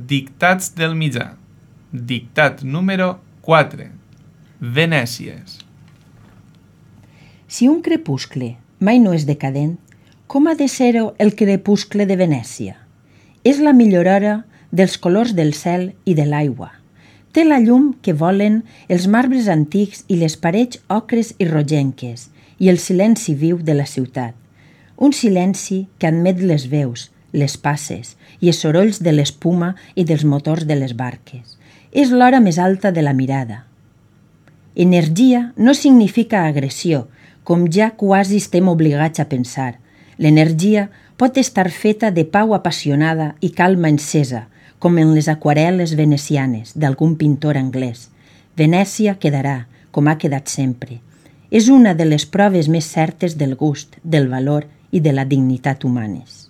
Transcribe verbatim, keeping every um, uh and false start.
Dictats del mitjà. Dictat número quatre. Venècies. Si un crepuscle mai no és decadent, com ha de ser el crepuscle de Venècia? És la millor hora dels colors del cel i de l'aigua. Té la llum que volen els marbres antics i les parets ocres i rogenques i el silenci viu de la ciutat. Un silenci que admet les veus, les passes i els sorolls de l'espuma i dels motors de les barques. És l'hora més alta de la mirada. Energia no significa agressió, com ja quasi estem obligats a pensar. L'energia pot estar feta de pau apassionada i calma encesa, com en les aquarel·les venecianes d'algun pintor anglès. Venècia quedarà, com ha quedat sempre. És una de les proves més certes del gust, del valor i de la dignitat humanes.